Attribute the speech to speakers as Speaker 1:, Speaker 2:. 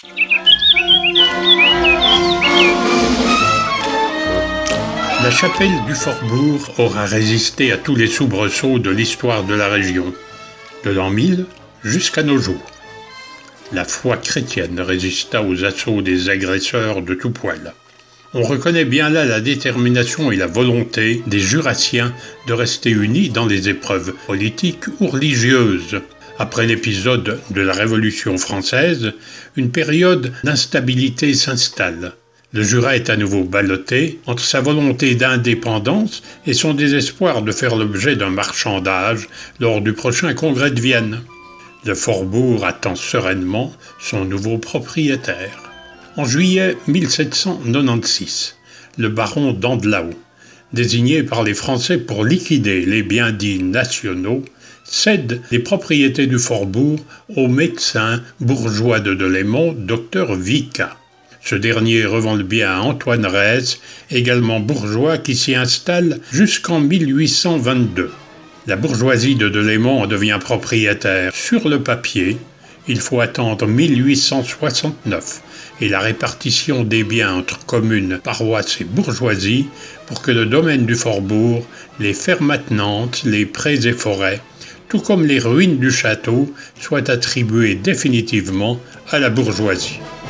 Speaker 1: La chapelle du Fort-Bourg aura résisté à tous les soubresauts de l'histoire de la région, de l'an 1000 jusqu'à nos jours. La foi chrétienne résista aux assauts des agresseurs de tout poil. On reconnaît bien là la détermination et la volonté des Jurassiens de rester unis dans les épreuves politiques ou religieuses. Après l'épisode de la Révolution française, une période d'instabilité s'installe. Le Jura est à nouveau ballotté entre sa volonté d'indépendance et son désespoir de faire l'objet d'un marchandage lors du prochain congrès de Vienne. Le Fort-Bourg attend sereinement son nouveau propriétaire. En juillet 1796, le baron d'Andelao, désigné par les Français pour liquider les biens dits nationaux, cède les propriétés du Fort-Bourg au médecin bourgeois de Delémont, docteur Vicat. Ce dernier revend le bien à Antoine Reyes, également bourgeois, qui s'y installe jusqu'en 1822. La bourgeoisie de Delémont en devient propriétaire. Sur le papier, il faut attendre 1869 et la répartition des biens entre communes, paroisses et bourgeoisie pour que le domaine du Fort-Bourg, les fermes attenantes, les prés et forêts, tout comme les ruines du château, soient attribués définitivement à la bourgeoisie.